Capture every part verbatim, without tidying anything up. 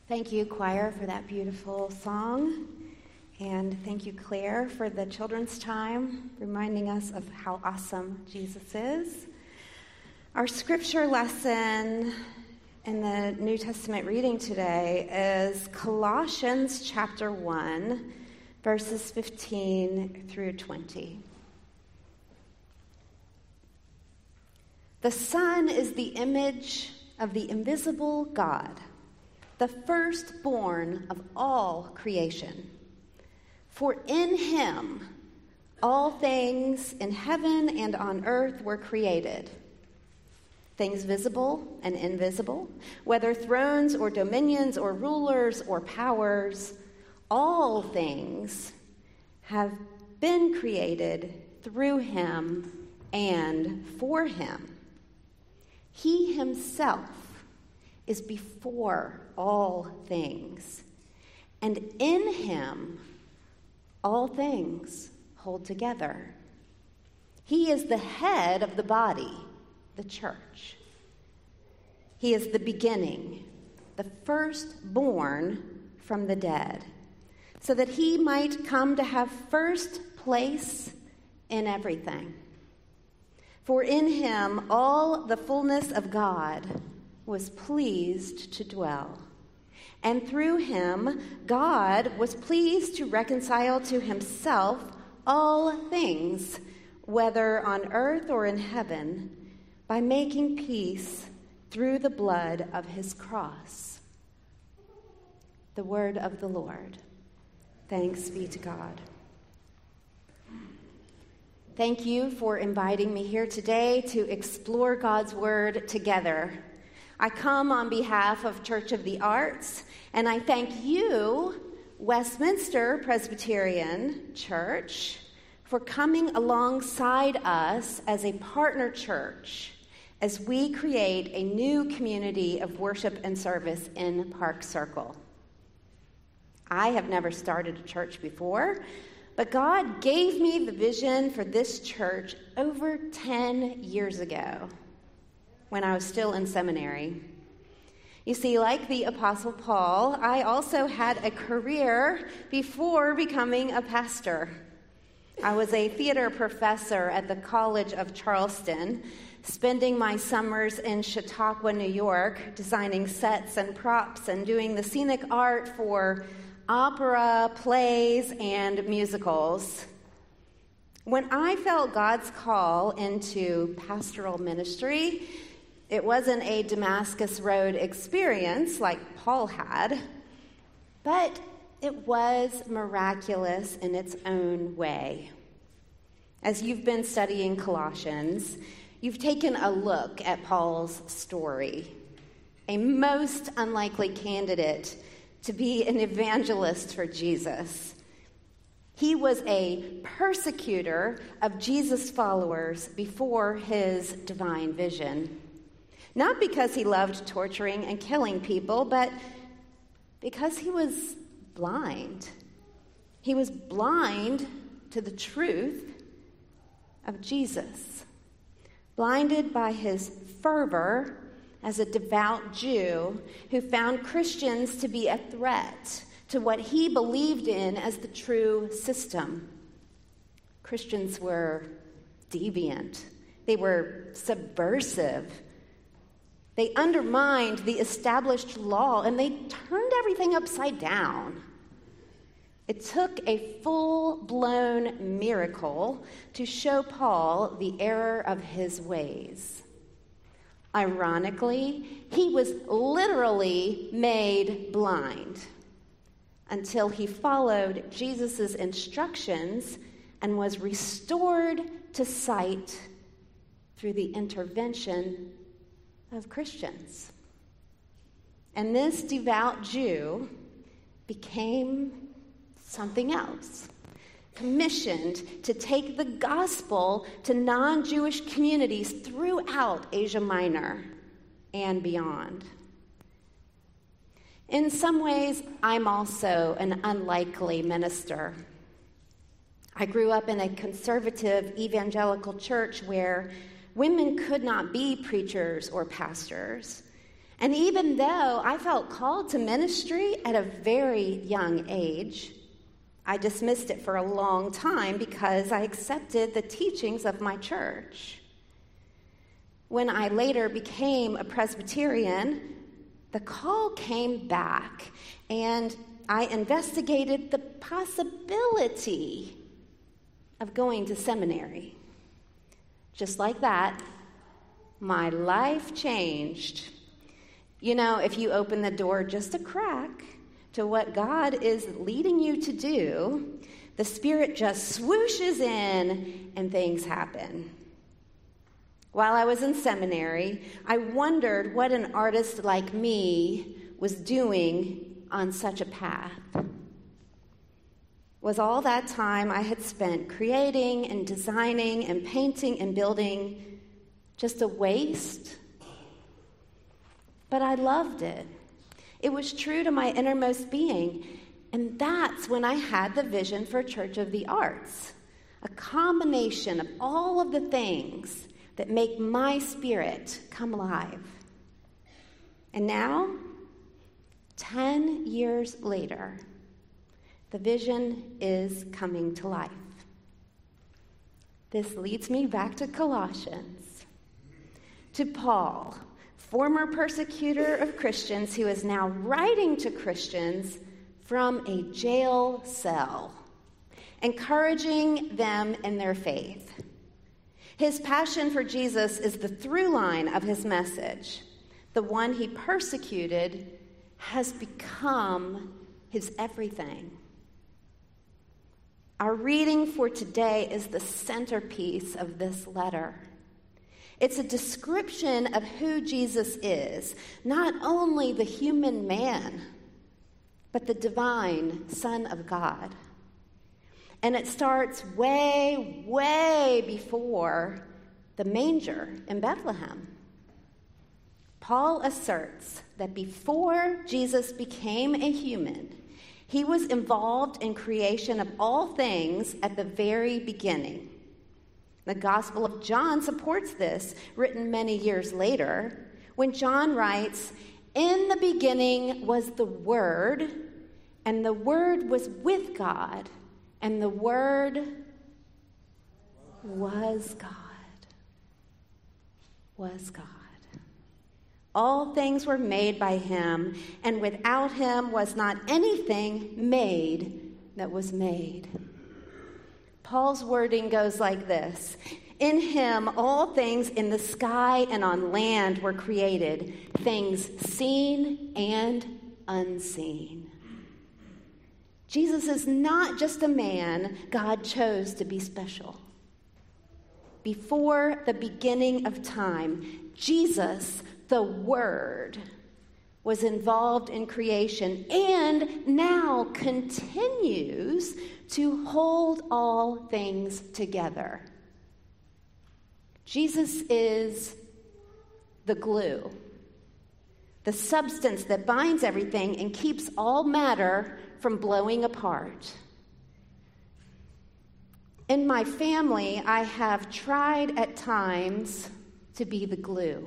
Thank you, choir, for that beautiful song. And thank you, Claire, for the children's time, reminding us of how awesome Jesus is. Our scripture lesson in the New Testament reading today is Colossians chapter one, verses fifteen through twenty. The Son is the image of the invisible God, the firstborn of all creation. For in him all things in heaven and on earth were created, things visible and invisible, whether thrones or dominions or rulers or powers, all things have been created through him and for him. He himself is before all things, and in him all things hold together. He is the head of the body, the church. He is the beginning, the firstborn from the dead, so that he might come to have first place in everything. For in him all the fullness of God was pleased to dwell. And through him, God was pleased to reconcile to himself all things, whether on earth or in heaven, by making peace through the blood of his cross. The word of the Lord. Thanks be to God. Thank you for inviting me here today to explore God's word together. I come on behalf of Church of the Arts, and I thank you, Westminster Presbyterian Church, for coming alongside us as a partner church as we create a new community of worship and service in Park Circle. I have never started a church before, but God gave me the vision for this church over ten years ago, when I was still in seminary. You see, like the Apostle Paul, I also had a career before becoming a pastor. I was a theater professor at the College of Charleston, spending my summers in Chautauqua, New York, designing sets and props and doing the scenic art for opera, plays, and musicals. When I felt God's call into pastoral ministry, it wasn't a Damascus Road experience like Paul had, but it was miraculous in its own way. As you've been studying Colossians, you've taken a look at Paul's story, a most unlikely candidate to be an evangelist for Jesus. He was a persecutor of Jesus' followers before his divine vision. Not because he loved torturing and killing people, but because he was blind. He was blind to the truth of Jesus. Blinded by his fervor as a devout Jew who found Christians to be a threat to what he believed in as the true system. Christians were deviant. They were subversive. They undermined the established law, and they turned everything upside down. It took a full-blown miracle to show Paul the error of his ways. Ironically, he was literally made blind until he followed Jesus' instructions and was restored to sight through the intervention of Christians. And this devout Jew became something else, commissioned to take the gospel to non-Jewish communities throughout Asia Minor and beyond. In some ways, I'm also an unlikely minister. I grew up in a conservative evangelical church where women could not be preachers or pastors, And even though I felt called to ministry at a very young age, I dismissed it for a long time because I accepted the teachings of my church. When I later became a Presbyterian, the call came back, and I investigated the possibility of going to seminary. Just like that, my life changed. You know, if you open the door just a crack to what God is leading you to do, the Spirit just swooshes in and things happen. While I was in seminary, I wondered what an artist like me was doing on such a path. Was all that time I had spent creating and designing and painting and building just a waste? But I loved it. It was true to my innermost being. And that's when I had the vision for Church of the Arts, a combination of all of the things that make my spirit come alive. And now, ten years later, the vision is coming to life. This leads me back to Colossians, to Paul, former persecutor of Christians who is now writing to Christians from a jail cell, encouraging them in their faith. His passion for Jesus is the through line of his message. The one he persecuted has become his everything. Our reading for today is the centerpiece of this letter. It's a description of who Jesus is, not only the human man, but the divine Son of God. And it starts way, way before the manger in Bethlehem. Paul asserts that before Jesus became a human, he was involved in creation of all things at the very beginning. The Gospel of John supports this, written many years later, when John writes, "In the beginning was the Word, and the Word was with God, and the Word was God." Was God. All things were made by him, and without him was not anything made that was made. Paul's wording goes like this: in him all things in the sky and on land were created, things seen and unseen. Jesus is not just a man God chose to be special. Before the beginning of time, Jesus, the Word, was involved in creation and now continues to hold all things together. Jesus is the glue, the substance that binds everything and keeps all matter from blowing apart. In my family, I have tried at times to be the glue.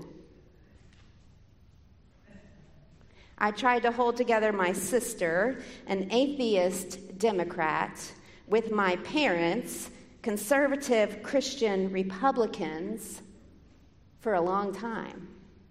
I tried to hold together my sister, an atheist Democrat, with my parents, conservative Christian Republicans, for a long time.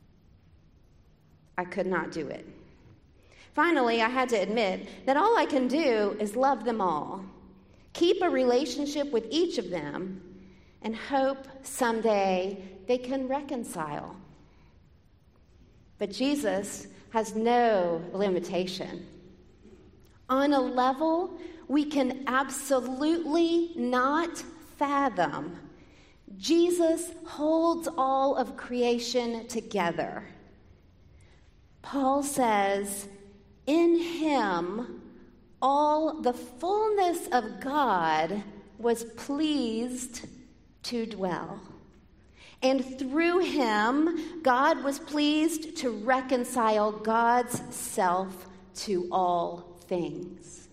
I could not do it. Finally, I had to admit that all I can do is love them all, keep a relationship with each of them, and hope someday they can reconcile. But Jesus has no limitation. On a level we can absolutely not fathom, Jesus holds all of creation together. Paul says, in him all the fullness of God was pleased to dwell. And through him, God was pleased to reconcile God's self to all things.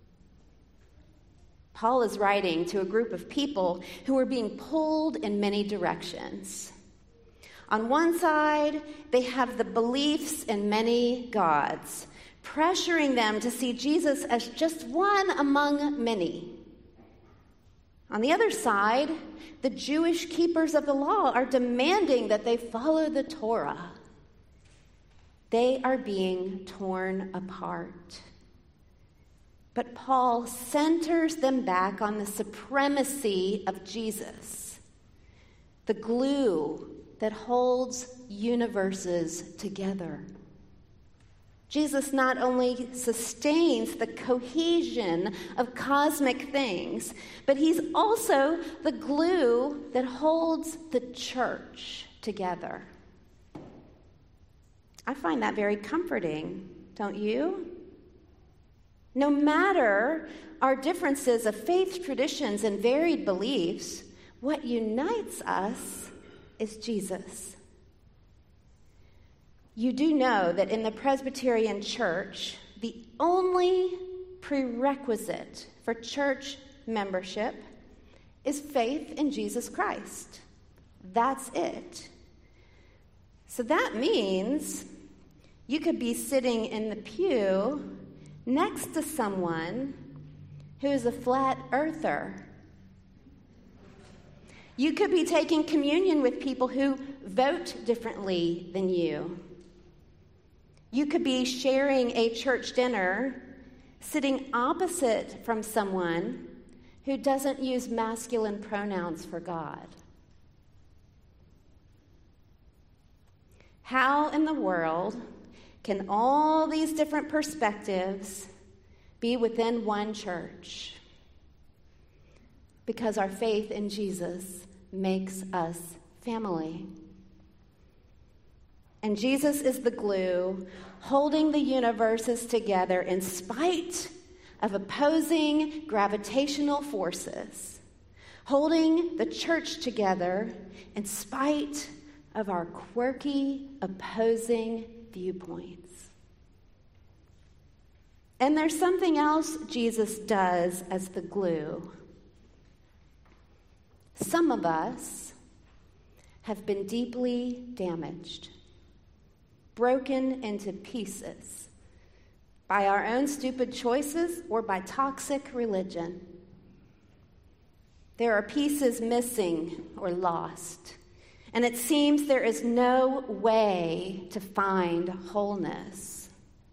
Paul is writing to a group of people who were being pulled in many directions. On one side, they have the beliefs in many gods, pressuring them to see Jesus as just one among many. On the other side, the Jewish keepers of the law are demanding that they follow the Torah. They are being torn apart. But Paul centers them back on the supremacy of Jesus, the glue that holds universes together. Jesus not only sustains the cohesion of cosmic things, but he's also the glue that holds the church together. I find that very comforting, don't you? No matter our differences of faith traditions and varied beliefs, what unites us is Jesus. You do know that in the Presbyterian Church, the only prerequisite for church membership is faith in Jesus Christ. That's it. So that means you could be sitting in the pew next to someone who is a flat earther. You could be taking communion with people who vote differently than you. You could be sharing a church dinner sitting opposite from someone who doesn't use masculine pronouns for God. How in the world can all these different perspectives be within one church? Because our faith in Jesus makes us family. And Jesus is the glue holding the universes together in spite of opposing gravitational forces, holding the church together in spite of our quirky, opposing viewpoints. And there's something else Jesus does as the glue. Some of us have been deeply damaged, broken into pieces by our own stupid choices or by toxic religion. There are pieces missing or lost, and it seems there is no way to find wholeness.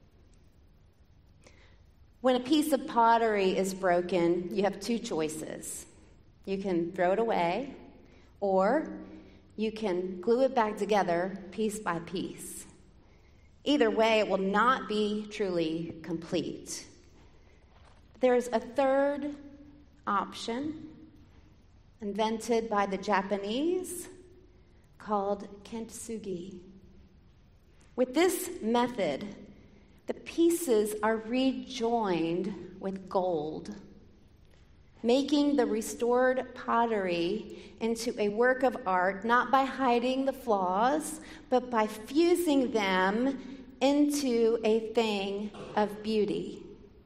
When a piece of pottery is broken, you have two choices. You can throw it away, or you can glue it back together piece by piece. Either way, it will not be truly complete. There's a third option invented by the Japanese called kintsugi. With this method, the pieces are rejoined with gold, making the restored pottery into a work of art, not by hiding the flaws, but by fusing them into a thing of beauty.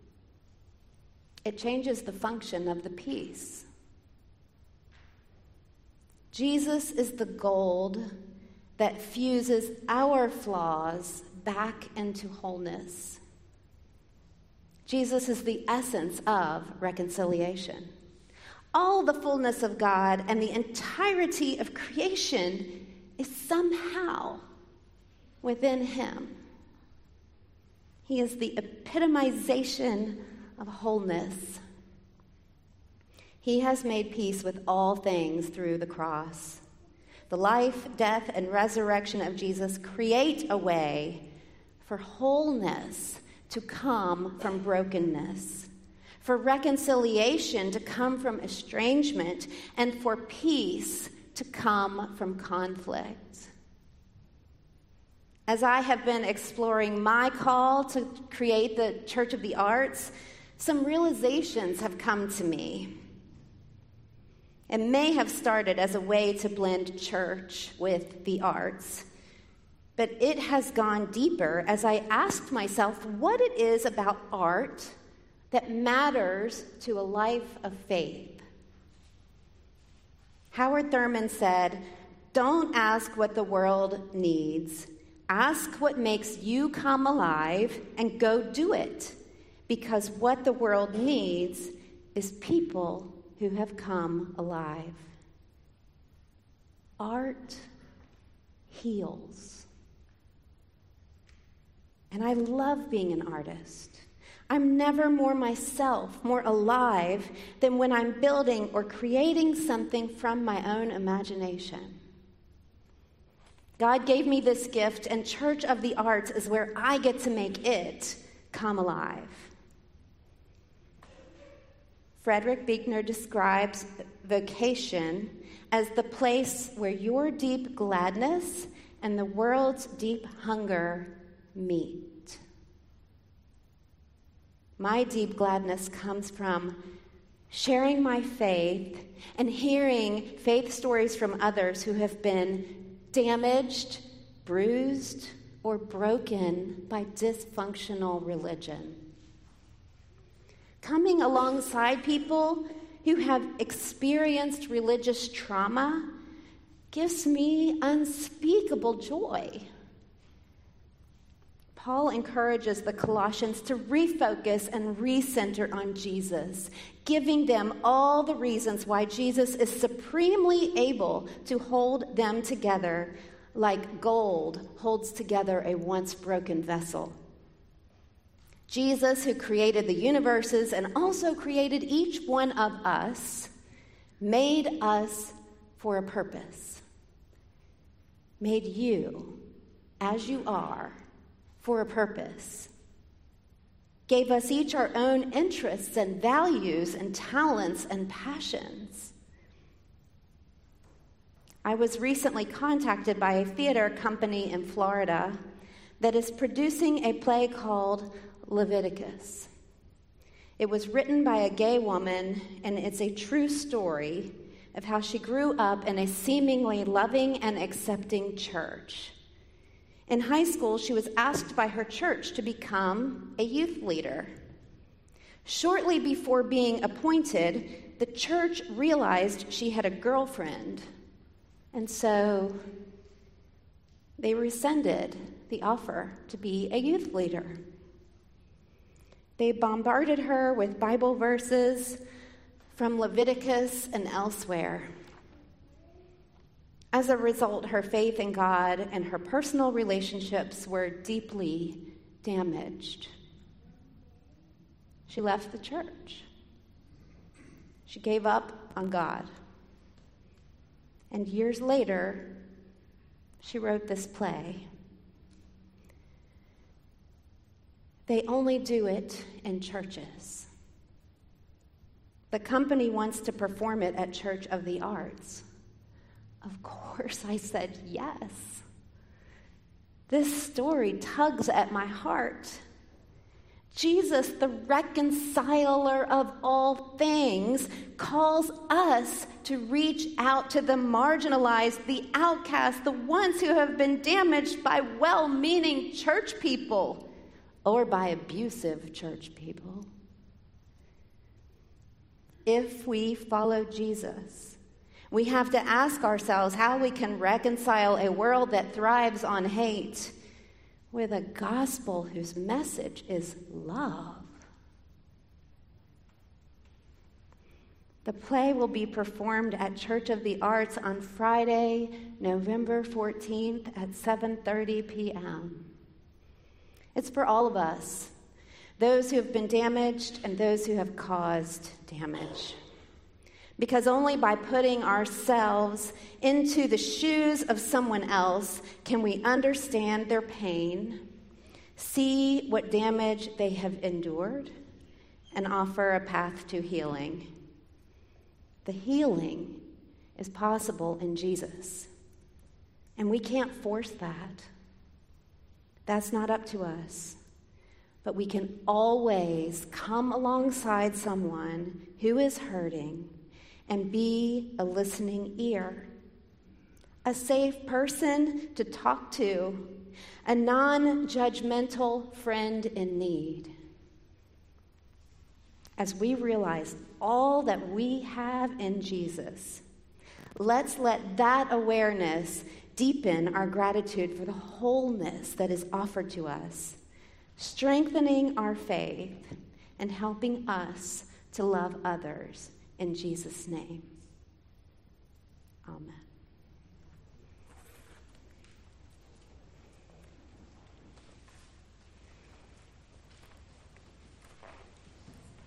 It changes the function of the piece. Jesus is the gold that fuses our flaws back into wholeness. Jesus is the essence of reconciliation. All the fullness of God and the entirety of creation is somehow within him. He is the epitomization of wholeness. He has made peace with all things through the cross. The life, death, and resurrection of Jesus create a way for wholeness to come from brokenness, for reconciliation to come from estrangement, and for peace to come from conflict. As I have been exploring my call to create the Church of the Arts, some realizations have come to me. It may have started as a way to blend church with the arts, but it has gone deeper as I asked myself what it is about art that matters to a life of faith. Howard Thurman said, Don't ask what the world needs. Ask what makes you come alive and go do it. Because what the world needs is people who have come alive. Art heals. And I love being an artist. I'm never more myself, more alive than when I'm building or creating something from my own imagination. God gave me this gift, and Church of the Arts is where I get to make it come alive. Frederick Buechner describes vocation as the place where your deep gladness and the world's deep hunger meet. My deep gladness comes from sharing my faith and hearing faith stories from others who have been damaged, bruised, or broken by dysfunctional religion. Coming alongside people who have experienced religious trauma gives me unspeakable joy. Paul encourages the Colossians to refocus and recenter on Jesus, giving them all the reasons why Jesus is supremely able to hold them together like gold holds together a once broken vessel. Jesus, who created the universes and also created each one of us, made us for a purpose. Made you, as you are, for a purpose. Gave us each our own interests and values and talents and passions. I was recently contacted by a theater company in Florida that is producing a play called Leviticus. It was written by a gay woman, and it's a true story of how she grew up in a seemingly loving and accepting church. In high school, she was asked by her church to become a youth leader. Shortly before being appointed, the church realized she had a girlfriend, and so they rescinded the offer to be a youth leader. They bombarded her with Bible verses from Leviticus and elsewhere. As a result, her faith in God and her personal relationships were deeply damaged. She left the church. She gave up on God. And years later, she wrote this play. They only do it in churches. The company wants to perform it at Church of the Arts. Of course, I said yes. This story tugs at my heart. Jesus, the reconciler of all things, calls us to reach out to the marginalized, the outcast, the ones who have been damaged by well-meaning church people or by abusive church people. If we follow Jesus, we have to ask ourselves how we can reconcile a world that thrives on hate with a gospel whose message is love. The play will be performed at Church of the Arts on Friday, November fourteenth at seven thirty p.m. It's for all of us, those who have been damaged and those who have caused damage. Because only by putting ourselves into the shoes of someone else can we understand their pain, see what damage they have endured, and offer a path to healing. The healing is possible in Jesus, and we can't force that. That's not up to us. But we can always come alongside someone who is hurting and be a listening ear, a safe person to talk to, a non-judgmental friend in need. As we realize all that we have in Jesus, Let's let that awareness deepen our gratitude for the wholeness that is offered to us, strengthening our faith and helping us to love others in Jesus' name. Amen.